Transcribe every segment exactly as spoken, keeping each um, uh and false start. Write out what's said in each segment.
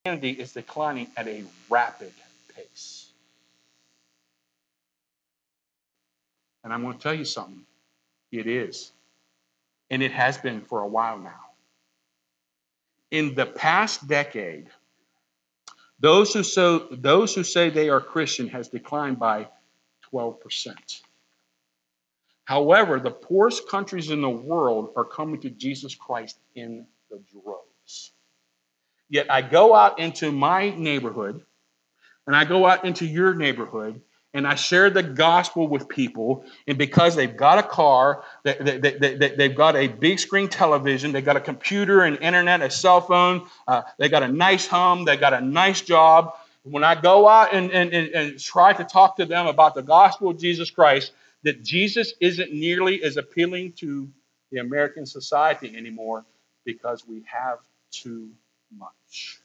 Christianity is declining at a rapid pace. And I'm going to tell you something. It is. And it has been for a while now. In the past decade, those who, so, those who say they are Christian has declined by twelve percent. However, the poorest countries in the world are coming to Jesus Christ in the droves. Yet I go out into my neighborhood, and I go out into your neighborhood, and I share the gospel with people, and because they've got a car, they, they, they, they, they've got a big screen television, they've got a computer, an internet, a cell phone, uh, they got a nice home, they got a nice job. When I go out and, and, and, and try to talk to them about the gospel of Jesus Christ, that Jesus isn't nearly as appealing to the American society anymore because we have too much.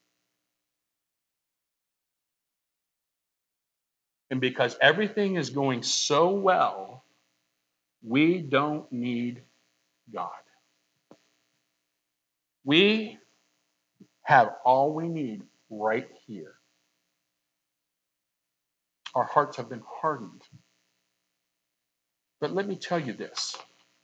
And because everything is going so well, we don't need God. We have all we need right here. Our hearts have been hardened. But let me tell you this.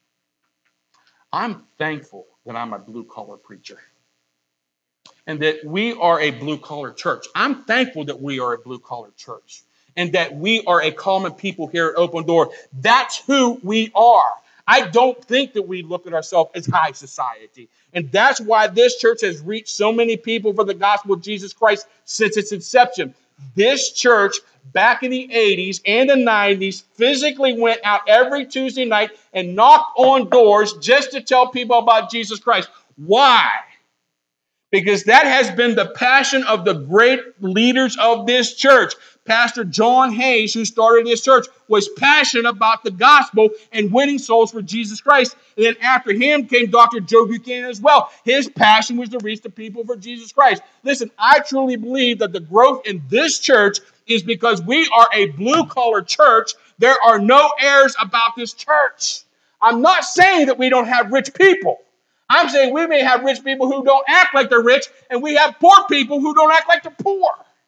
I'm thankful that I'm a blue-collar preacher and that we are a blue-collar church. I'm thankful that we are a blue-collar church and that we are a common people here at Open Door. That's who we are. I don't think that we look at ourselves as high society. And that's why this church has reached so many people for the gospel of Jesus Christ since its inception. This church, back in the eighties and the nineties, physically went out every Tuesday night and knocked on doors just to tell people about Jesus Christ. Why? Because that has been the passion of the great leaders of this church. Pastor John Hayes, who started this church, was passionate about the gospel and winning souls for Jesus Christ. And then after him came Doctor Joe Buchanan as well. His passion was to reach the people for Jesus Christ. Listen, I truly believe that the growth in this church is because we are a blue-collar church. There are no airs about this church. I'm not saying that we don't have rich people. I'm saying we may have rich people who don't act like they're rich, and we have poor people who don't act like they're poor.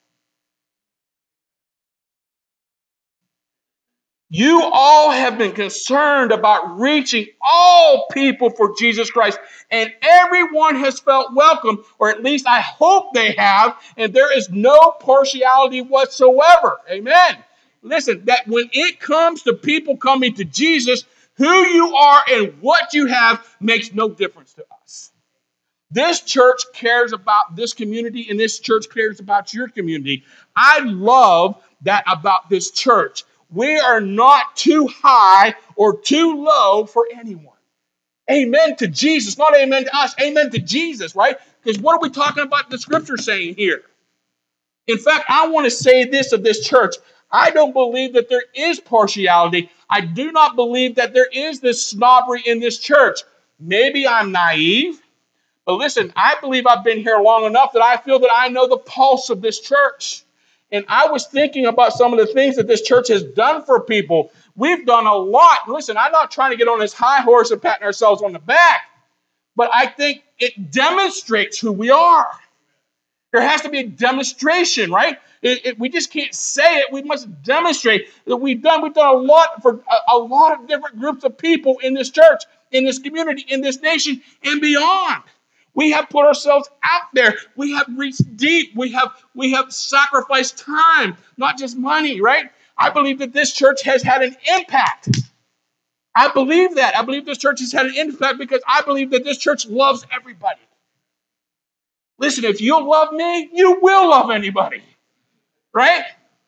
You all have been concerned about reaching all people for Jesus Christ, and everyone has felt welcome, or at least I hope they have, and there is no partiality whatsoever. Amen. Listen, that when it comes to people coming to Jesus, who you are and what you have makes no difference to us. This church cares about this community, and this church cares about your community. I love that about this church. We are not too high or too low for anyone. Amen to Jesus, not amen to us. Amen to Jesus, right? Because what are we talking about the scripture saying here? In fact, I want to say this of this church. I don't believe that there is partiality. I do not believe that there is this snobbery in this church. Maybe I'm naive. But listen, I believe I've been here long enough that I feel that I know the pulse of this church. And I was thinking about some of the things that this church has done for people. We've done a lot. Listen, I'm not trying to get on this high horse and patting ourselves on the back. But I think it demonstrates who we are. There has to be a demonstration, right? It, it, we just can't say it. We must demonstrate that we've done. We've done a lot for a, a lot of different groups of people in this church, in this community, in this nation, and beyond. We have put ourselves out there. We have reached deep. We have, we have sacrificed time, not just money, right? I believe that this church has had an impact. I believe that. I believe this church has had an impact because I believe that this church loves everybody. Listen, if you love me, you will love anybody, right?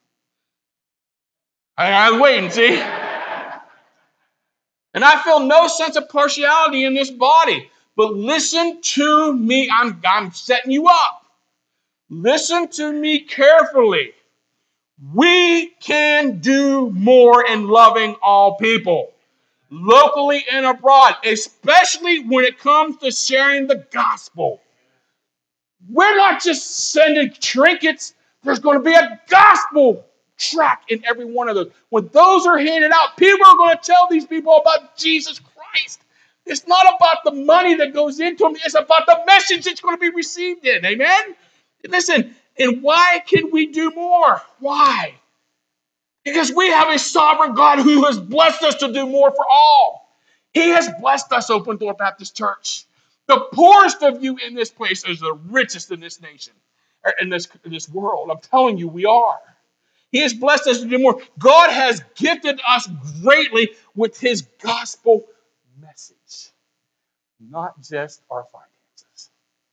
I, I'm waiting, see? And I feel no sense of partiality in this body. But listen to me. I'm, I'm setting you up. Listen to me carefully. We can do more in loving all people, locally and abroad, especially when it comes to sharing the gospel. We're not just sending trinkets. There's going to be a gospel track in every one of those. When those are handed out, people are going to tell these people about Jesus Christ. It's not about the money that goes into them. It's about the message that's going to be received in. Amen? Listen, and why can we do more? Why? Because we have a sovereign God who has blessed us to do more for all. He has blessed us, Open Door Baptist Church. The poorest of you in this place is the richest in this nation, or in this, in this world. I'm telling you, we are. He has blessed us to do more. God has gifted us greatly with his gospel message, not just our finances.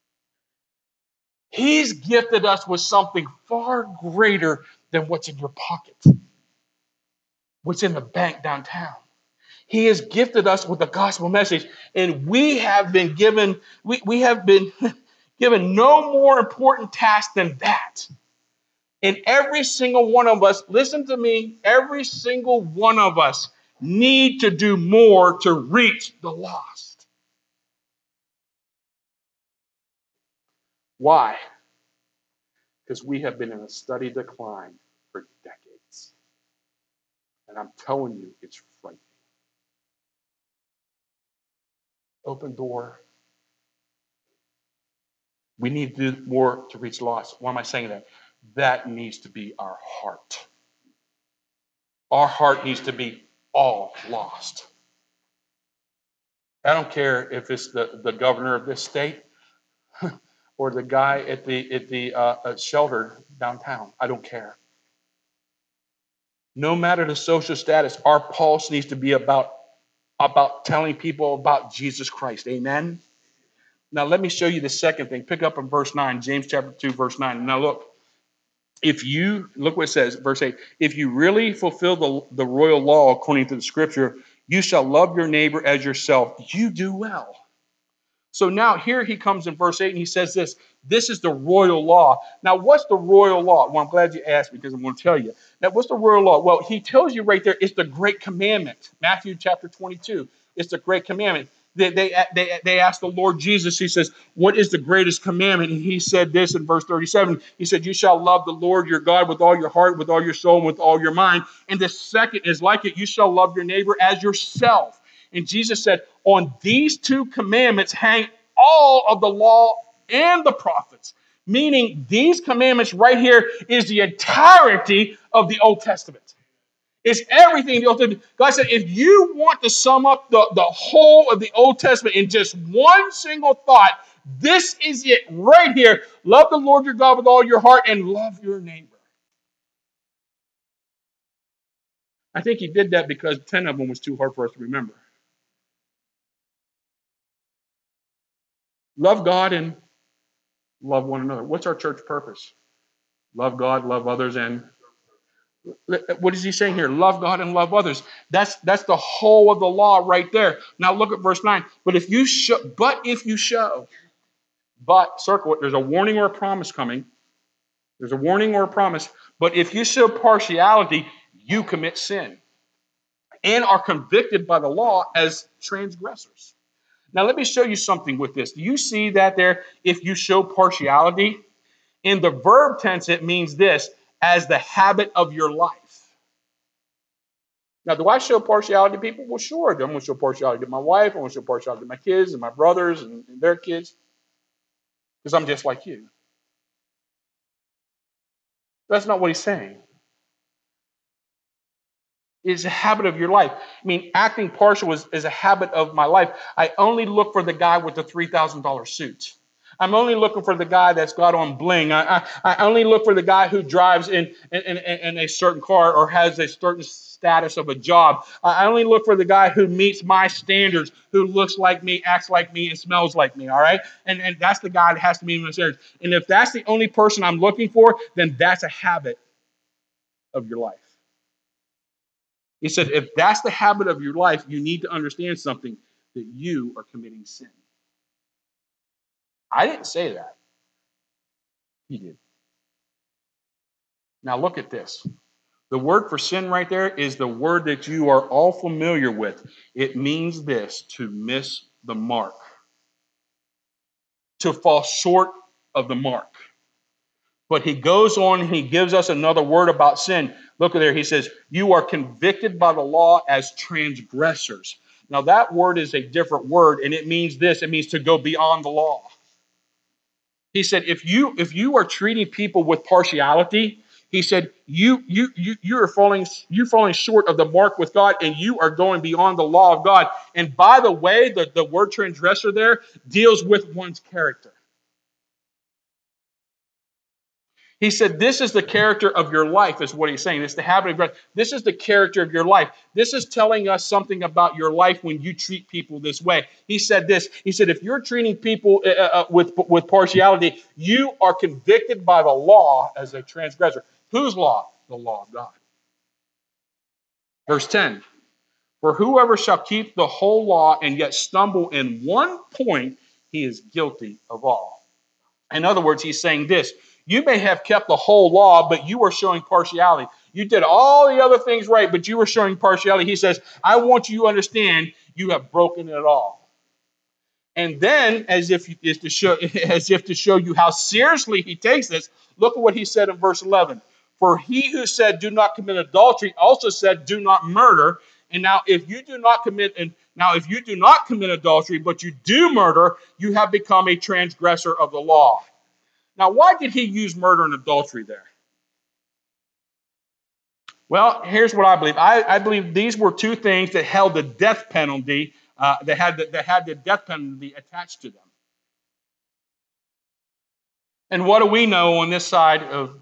He's gifted us with something far greater than what's in your pocket, what's in the bank downtown. He has gifted us with the gospel message, and we have been given, we, we have been given no more important task than that. And every single one of us, listen to me, every single one of us need to do more to reach the lost. Why? Because we have been in a steady decline for decades. And I'm telling you, it's frightening. Open Door. We need to do more to reach lost. Why am I saying that? That needs to be our heart. Our heart needs to be all lost. I don't care if it's the, the governor of this state or the guy at the at the uh, shelter downtown. I don't care. No matter the social status, our pulse needs to be about, about telling people about Jesus Christ. Amen? Now, let me show you the second thing. Pick up in verse nine, James chapter two, verse nine. Now, look. If you, look what it says, verse eight. If you really fulfill the, the royal law according to the scripture, you shall love your neighbor as yourself. You do well. So now here he comes in verse eight and he says this. This is the royal law. Now, what's the royal law? Well, I'm glad you asked because I'm going to tell you. Now, what's the royal law? Well, he tells you right there, it's the great commandment. Matthew chapter twenty-two. It's the great commandment. They, they, they, they asked the Lord Jesus, he says, what is the greatest commandment? And he said this in verse thirty-seven. He said, you shall love the Lord your God with all your heart, with all your soul, and with all your mind. And the second is like it, you shall love your neighbor as yourself. And Jesus said, on these two commandments hang all of the law and the prophets. Meaning these commandments right here is the entirety of the Old Testament. It's everything in the Old Testament. God said, if you want to sum up the, the whole of the Old Testament in just one single thought, this is it right here. Love the Lord your God with all your heart and love your neighbor. I think he did that because ten of them was too hard for us to remember. Love God and love one another. What's our church purpose? Love God, love others, and what is he saying here? Love God and love others. That's that's the whole of the law right there. Now look at verse nine. But if you show, but if you show, but circle it. There's a warning or a promise coming. There's a warning or a promise. But if you show partiality, you commit sin and are convicted by the law as transgressors. Now let me show you something with this. Do you see that there? If you show partiality, in the verb tense, it means this, as the habit of your life. Now, do I show partiality to people? Well, sure. I'm going to show partiality to my wife. I'm going to show partiality to my kids and my brothers and, and their kids. Because I'm just like you. That's not what he's saying. It's a habit of your life. I mean, acting partial is, is a habit of my life. I only look for the guy with the three thousand dollars suit. I'm only looking for the guy that's got on bling. I, I, I only look for the guy who drives in, in, in, in a certain car or has a certain status of a job. I only look for the guy who meets my standards, who looks like me, acts like me, and smells like me, all right? And, and that's the guy that has to meet my standards. And if that's the only person I'm looking for, then that's a habit of your life. He said, if that's the habit of your life, you need to understand something, that you are committing sin. I didn't say that. He did. Now look at this. The word for sin right there is the word that you are all familiar with. It means this, to miss the mark. To fall short of the mark. But he goes on and he gives us another word about sin. Look at there. He says, you are convicted by the law as transgressors. Now that word is a different word, and it means this. It means to go beyond the law. He said, if you if you are treating people with partiality, he said, you you you you are falling you're falling short of the mark with God, and you are going beyond the law of God. And by the way, the, the word transgressor there deals with one's character. He said, this is the character of your life, is what he's saying. It's the habit of breath. This is the character of your life. This is telling us something about your life when you treat people this way. He said this. He said, if you're treating people uh, uh, with, with partiality, you are convicted by the law as a transgressor. Whose law? The law of God. Verse ten, for whoever shall keep the whole law and yet stumble in one point, he is guilty of all. In other words, he's saying this. You may have kept the whole law, but you were showing partiality. You did all the other things right, but you were showing partiality. He says, I want you to understand you have broken it all. And then, as if is to show, as if to show you how seriously he takes this, look at what he said in verse eleven. For he who said, do not commit adultery, also said, do not murder. And now, if you do not commit, and now if you do not commit adultery, but you do murder, you have become a transgressor of the law. Now, why did he use murder and adultery there? Well, here's what I believe. I, I believe these were two things that held the death penalty, uh, that had the, that had the death penalty attached to them. And what do we know on this side of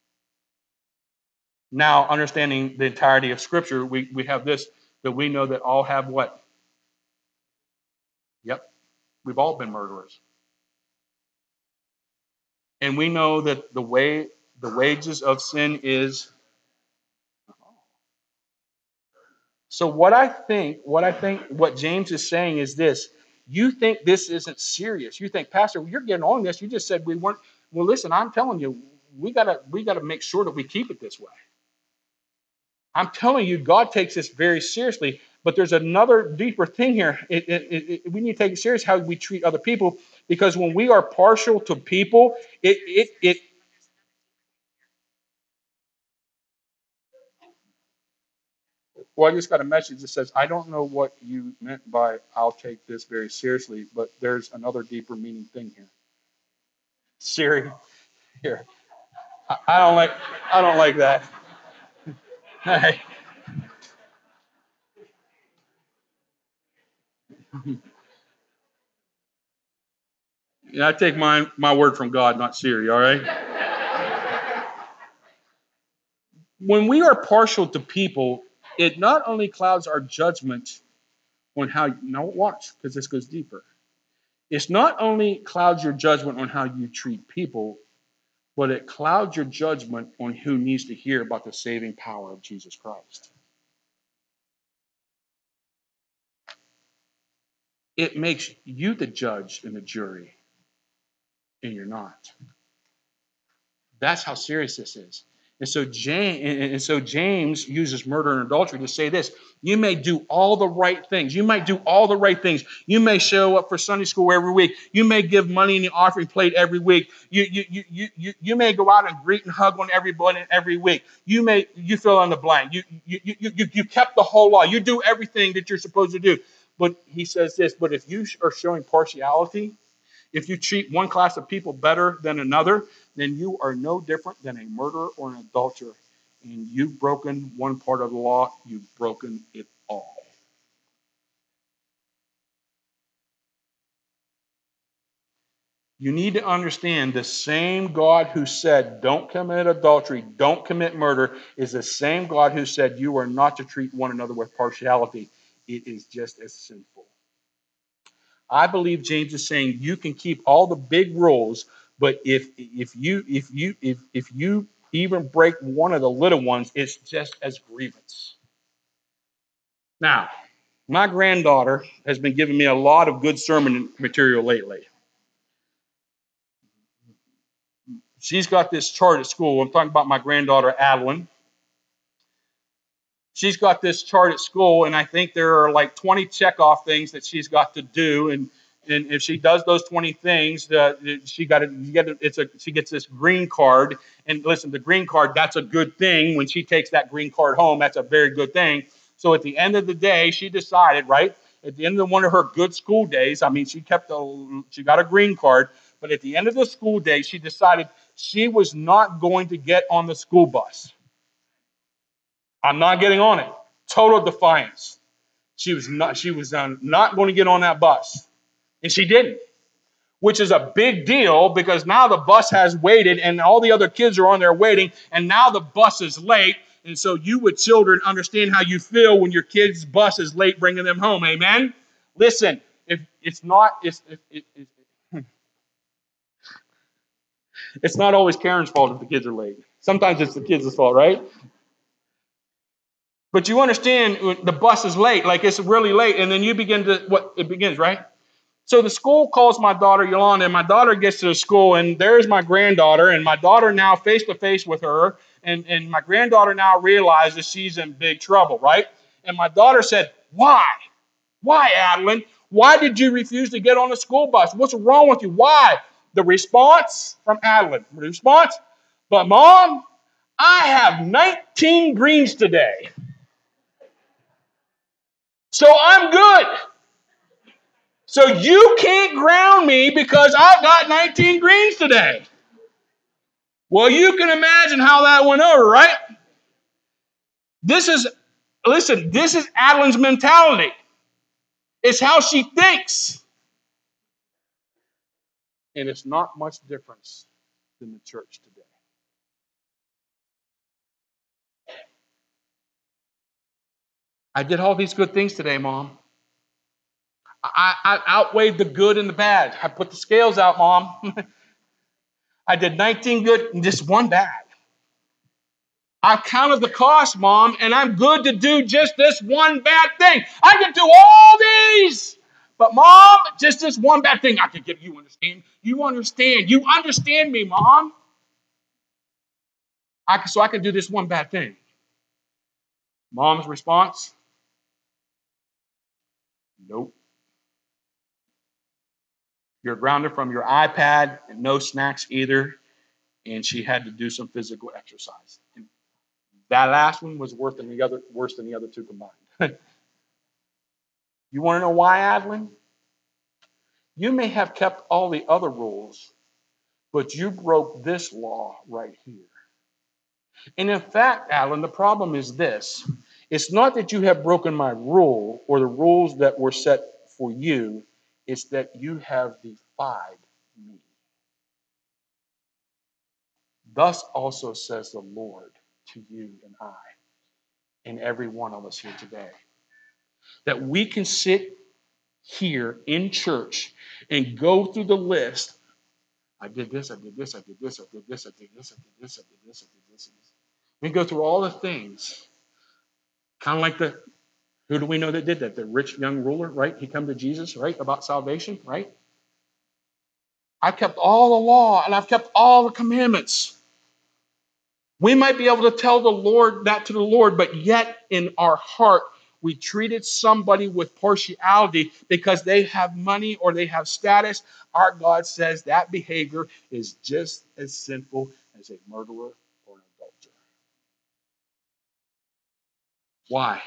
now understanding the entirety of Scripture? We, we have this, that we know that all have what? Yep, we've all been murderers. And we know that the way the wages of sin is. So what I think, what I think, what James is saying is this: you think this isn't serious. You think, Pastor, you're getting on this. You just said we weren't. Well, listen, I'm telling you, we gotta we gotta make sure that we keep it this way. I'm telling you, God takes this very seriously. But there's another deeper thing here. It, it, it, we need to take it serious how we treat other people, because when we are partial to people, it it it. Well, I just got a message that says, I don't know what you meant by I'll take this very seriously, but there's another deeper meaning thing here. Siri, here. I, I don't like I don't like that. Hey. Yeah, I take my my word from God, not Siri, all right? When we are partial to people, it not only clouds our judgment on how, now watch, because this goes deeper. It's not only clouds your judgment on how you treat people, but it clouds your judgment on who needs to hear about the saving power of Jesus Christ. It makes you the judge and the jury, and you're not. That's how serious this is. And so James, and so James uses murder and adultery to say this: you may do all the right things. You might do all the right things. You may show up for Sunday school every week. You may give money in the offering plate every week. You you you you you, you may go out and greet and hug on everybody every week. You may you fill in the blank. You you you you you kept the whole law. You do everything that you're supposed to do. But he says this: but if you are showing partiality, if you treat one class of people better than another, then you are no different than a murderer or an adulterer. And you've broken one part of the law, you've broken it all. You need to understand the same God who said, don't commit adultery, don't commit murder, is the same God who said you are not to treat one another with partiality. It is just as sinful. I believe James is saying you can keep all the big rules, but if if you if you if if you even break one of the little ones, it's just as grievous. Now, my granddaughter has been giving me a lot of good sermon material lately. She's got this chart at school. I'm talking about my granddaughter, Adeline. She's got this chart at school, and I think there are like twenty checkoff things that she's got to do. And, and if she does those twenty things, uh, she got it. You get it. It's a she gets this green card. And listen, the green card, that's a good thing. When she takes that green card home, that's a very good thing. So at the end of the day, she decided, right, at the end of one of her good school days, I mean, she kept a, she got a green card, But at the end of the school day, she decided she was not going to get on the school bus. I'm not getting on it. Total defiance. She was not, she was um, not going to get on that bus. And she didn't, which is a big deal because now the bus has waited and all the other kids are on there waiting, and now the bus is late. And so you with children understand how you feel when your kid's bus is late bringing them home. Amen? Listen, if it's not, it's, it, it, it, it's not always Karen's fault if the kids are late. Sometimes it's the kids' fault, right? But you understand the bus is late, like it's really late, and then you begin to, what, it begins, right? So the school calls my daughter Yolanda, and my daughter gets to the school, and there's my granddaughter, and my daughter now face to face with her, and, and my granddaughter now realizes she's in big trouble, right? And my daughter said, why? Why, Adeline? Why did you refuse to get on the school bus? What's wrong with you? Why? The response from Adeline, the response, but Mom, I have nineteen greens today. So I'm good. So you can't ground me because I've got nineteen greens today. Well, you can imagine how that went over, right? This is, listen, this is Adeline's mentality. It's how she thinks. And it's not much difference than the church today. I did all these good things today, Mom. I, I outweighed the good and the bad. I put the scales out, Mom. I did nineteen good and just one bad. I counted the cost, Mom, and I'm good to do just this one bad thing. I can do all these, but Mom, just this one bad thing I can give you. Understand? You understand? You understand me, Mom? I can, so I can do this one bad thing. Mom's response? Nope. You're grounded from your iPad and no snacks either, and she had to do some physical exercise. And that last one was worse than the other, worse than the other two combined. You want to know why, Adeline? You may have kept all the other rules, but you broke this law right here. And in fact, Adeline, the problem is this. It's not that you have broken my rule or the rules that were set for you. It's that you have defied me. Thus also says the Lord to you and I and every one of us here today. That we can sit here in church and go through the list. I did this, I did this, I did this, I did this, I did this, I did this, I did this, I did this. We go through all the things. Kind of like the, who do we know that did that? The rich young ruler, right? He come to Jesus, right? About salvation, right? I've kept all the law and I've kept all the commandments. We might be able to tell the Lord that to the Lord, but yet in our heart, we treated somebody with partiality because they have money or they have status. Our God says that behavior is just as sinful as a murderer or an adulterer. Why?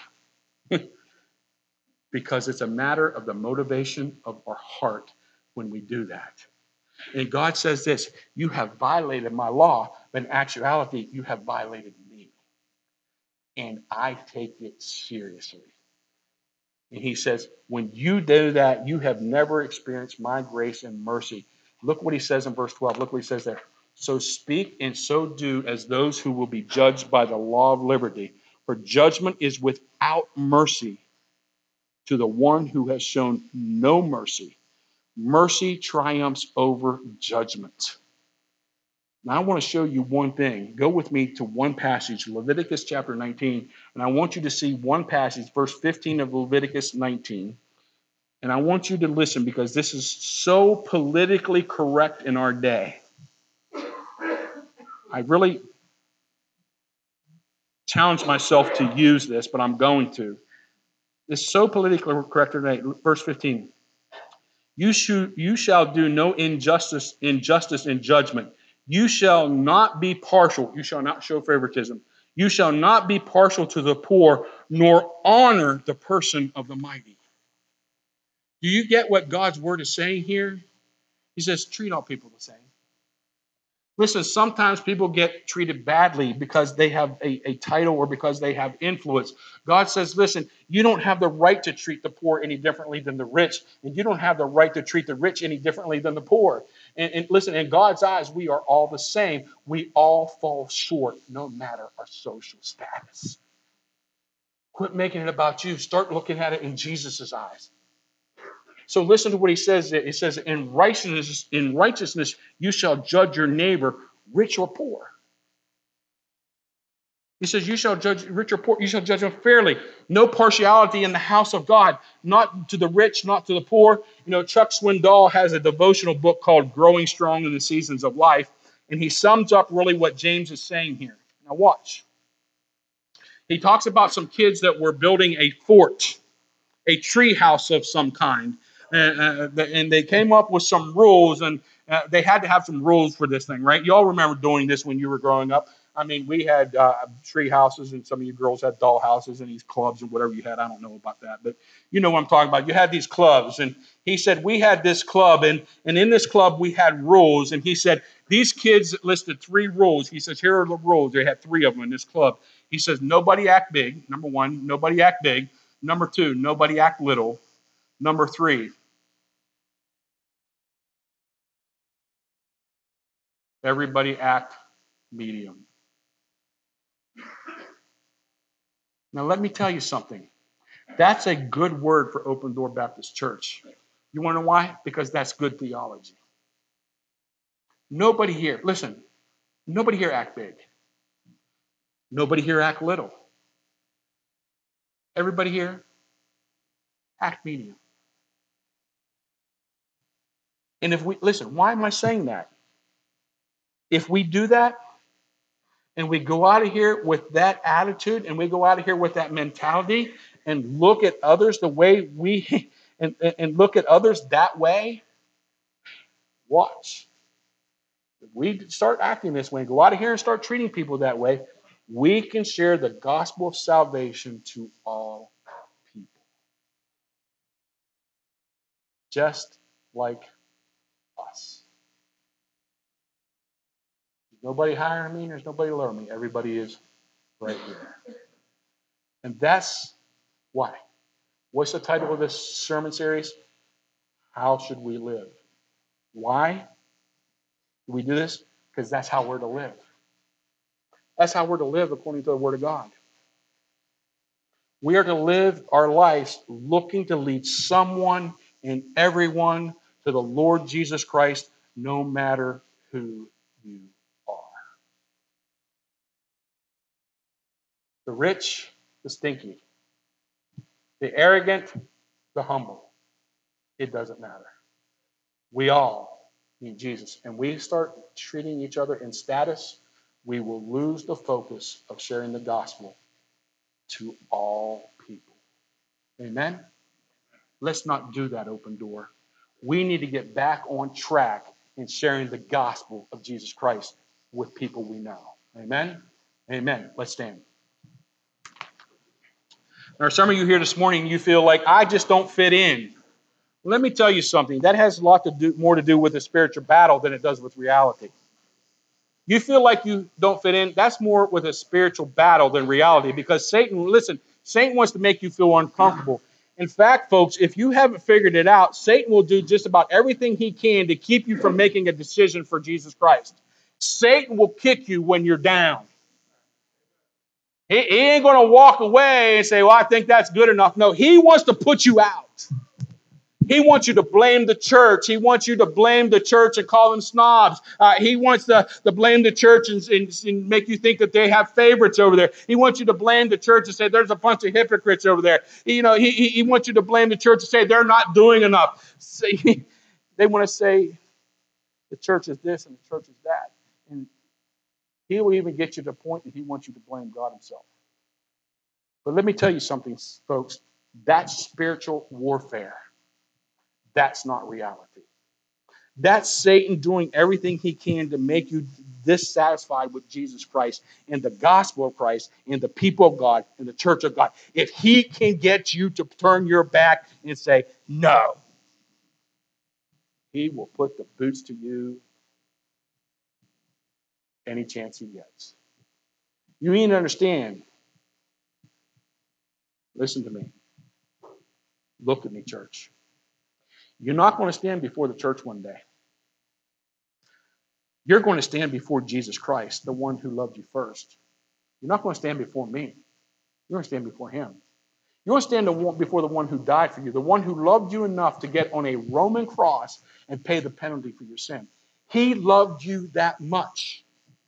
Because it's a matter of the motivation of our heart when we do that. And God says this, you have violated my law, but in actuality, you have violated me. And I take it seriously. And he says, when you do that, you have never experienced my grace and mercy. Look what he says in verse twelve. Look what he says there. So speak and so do as those who will be judged by the law of liberty. For judgment is without mercy to the one who has shown no mercy. Mercy triumphs over judgment. Now I want to show you one thing. Go with me to one passage, Leviticus chapter nineteen, and I want you to see one passage, verse fifteen of Leviticus nineteen. And I want you to listen because this is so politically correct in our day. I really challenge myself to use this, but I'm going to. It's so politically correct today. Verse fifteen. You, should, you shall do no injustice, injustice in judgment. You shall not be partial. You shall not show favoritism. You shall not be partial to the poor, nor honor the person of the mighty. Do you get what God's word is saying here? He says, treat all people the same. Listen, sometimes people get treated badly because they have a, a title or because they have influence. God says, listen, you don't have the right to treat the poor any differently than the rich, and you don't have the right to treat the rich any differently than the poor. And, and listen, in God's eyes, we are all the same. We all fall short, no matter our social status. Quit making it about you. Start looking at it in Jesus' eyes. So listen to what he says. It says, in righteousness, in righteousness, you shall judge your neighbor, rich or poor. He says, you shall judge rich or poor. You shall judge them fairly. No partiality in the house of God, not to the rich, not to the poor. You know, Chuck Swindoll has a devotional book called Growing Strong in the Seasons of Life, and he sums up really what James is saying here. Now watch. He talks about some kids that were building a fort, a tree house of some kind. Uh, uh, and they came up with some rules, and uh, they had to have some rules for this thing, right? You all remember doing this when you were growing up. I mean, we had uh, tree houses, and some of you girls had doll houses and these clubs and whatever you had. I don't know about that, but you know what I'm talking about. You had these clubs, and he said we had this club, and, and in this club we had rules, and he said these kids listed three rules. He says, here are the rules. They had three of them in this club. He says, nobody act big. Number one, nobody act big. Number two, nobody act little. Number three, everybody act medium. Now, let me tell you something. That's a good word for Open Door Baptist Church. You want to know why? Because that's good theology. Nobody here, listen, nobody here act big. Nobody here act little. Everybody here act medium. And if we, listen, why am I saying that? If we do that, and we go out of here with that attitude, and we go out of here with that mentality, and look at others the way we, and, and look at others that way, watch. If we start acting this way, and go out of here and start treating people that way, we can share the gospel of salvation to all people. Just like us. There's nobody higher than me, there's nobody lower than me. Everybody is right here. And that's why. What's the title of this sermon series? How should we live? Why do we do this? Because that's how we're to live. That's how we're to live according to the Word of God. We are to live our lives looking to lead someone and everyone to the Lord Jesus Christ, no matter who you are. The rich, the stinky. The arrogant, the humble. It doesn't matter. We all need Jesus. And we start treating each other in status, we will lose the focus of sharing the gospel to all people. Amen? Let's not do that, Open Door. We need to get back on track in sharing the gospel of Jesus Christ with people we know. Amen? Amen. Let's stand. There are some of you here this morning, you feel like, I just don't fit in. Let me tell you something. That has a lot to do, more to do with a spiritual battle than it does with reality. You feel like you don't fit in, that's more with a spiritual battle than reality, because Satan, listen, Satan wants to make you feel uncomfortable. In fact, folks, if you haven't figured it out, Satan will do just about everything he can to keep you from making a decision for Jesus Christ. Satan will kick you when you're down. He, he ain't going to walk away and say, well, I think that's good enough. No, he wants to put you out. He wants you to blame the church. He wants you to blame the church and call them snobs. Uh, he wants to, to blame the church and, and, and make you think that they have favorites over there. He wants you to blame the church and say there's a bunch of hypocrites over there. You know, he, he, he wants you to blame the church and say they're not doing enough. See, they want to say the church is this and the church is that. And he will even get you to the point that he wants you to blame God himself. But let me tell you something, folks. That's spiritual warfare. That's not reality. That's Satan doing everything he can to make you dissatisfied with Jesus Christ and the gospel of Christ and the people of God and the church of God. If he can get you to turn your back and say, no, He will put the boots to you any chance he gets. You need to understand. Listen to me. Look at me, church. You're not going to stand before the church one day. You're going to stand before Jesus Christ, the one who loved you first. You're not going to stand before me. You're going to stand before him. You're going to stand before the one who died for you, the one who loved you enough to get on a Roman cross and pay the penalty for your sin. He loved you that much.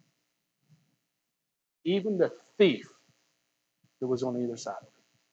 Even the thief that was on either side of it.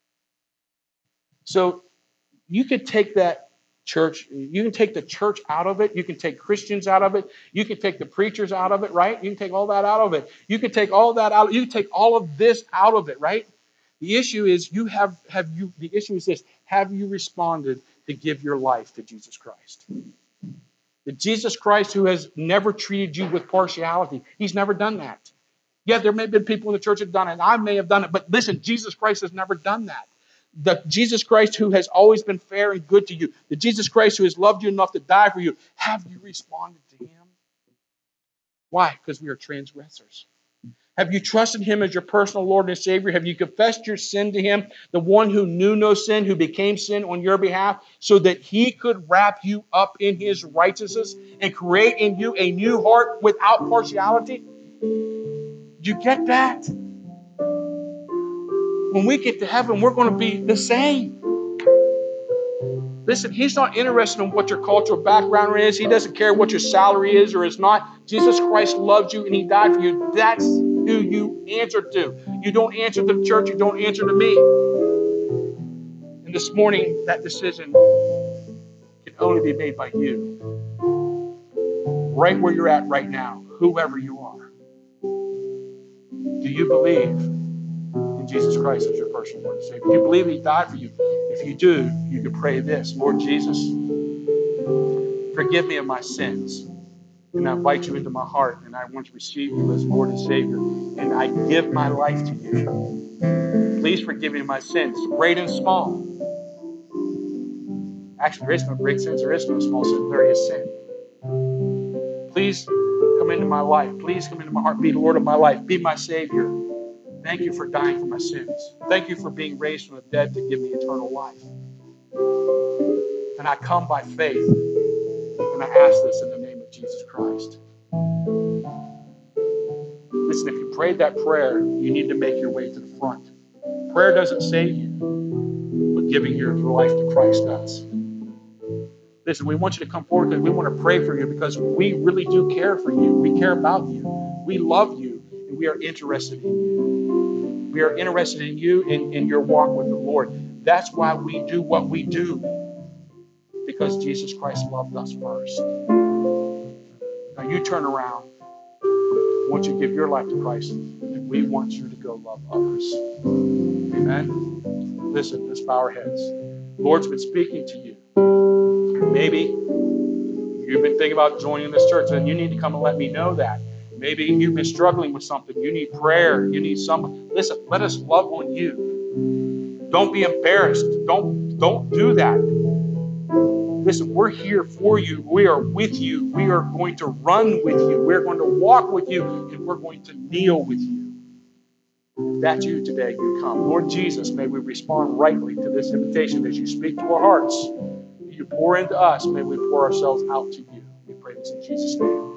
So you could take that church, you can take the church out of it, you can take Christians out of it, you can take the preachers out of it, right? You can take all that out of it. You can take all that out, you can take all of this out of it, right? The issue is you have have you the issue is this, have you responded to give your life to Jesus Christ? The Jesus Christ who has never treated you with partiality. He's never done that. Yeah, there may have been people in the church that have done it, and I may have done it, but listen, Jesus Christ has never done that. The Jesus Christ who has always been fair and good to you, the Jesus Christ who has loved you enough to die for you, have you responded to him? Why? Because we are transgressors. Have you trusted him as your personal Lord and Savior? Have you confessed your sin to him, the one who knew no sin, who became sin on your behalf, so that he could wrap you up in his righteousness and create in you a new heart without partiality? Do you get that? When we get to heaven, we're going to be the same. Listen, he's not interested in what your cultural background is. He doesn't care what your salary is or is not. Jesus Christ loved you and he died for you. That's who you answer to. You don't answer to the church. You don't answer to me. And this morning, that decision can only be made by you. Right where you're at right now, whoever you are. Do you believe in Jesus Christ as your personal Lord and Savior? Do you believe he died for you? If you do, you can pray this. Lord Jesus, forgive me of my sins. And I invite you into my heart, and I want to receive you as Lord and Savior. And I give my life to you. Please forgive me of my sins, great and small. Actually, there is no great sins, there is no small sin, there is sin. Please come into my life. Please come into my heart. Be the Lord of my life. Be my Savior. Thank you for dying for my sins. Thank you for being raised from the dead to give me eternal life. And I come by faith, and I ask this in the name of Jesus Christ. Listen, if you prayed that prayer, you need to make your way to the front. Prayer doesn't save you, but giving your life to Christ does. Listen, we want you to come forward because we want to pray for you because we really do care for you. We care about you. We love you, and we are interested in you. We are interested in you and in your walk with the Lord. That's why we do what we do, because Jesus Christ loved us first. Now you turn around. Once you give your life to Christ, and we want you to go love others. Amen? Listen, let's bow our heads. The Lord's been speaking to you. Maybe you've been thinking about joining this church, and you need to come and let me know that. Maybe you've been struggling with something. You need prayer. You need someone. Listen, let us love on you. Don't be embarrassed. Don't, don't do that. Listen, we're here for you. We are with you. We are going to run with you. We're going to walk with you, and we're going to kneel with you. If that's you today, you come. Lord Jesus, may we respond rightly to this invitation as you speak to our hearts. You pour into us. May we pour ourselves out to you. We pray this in Jesus' name.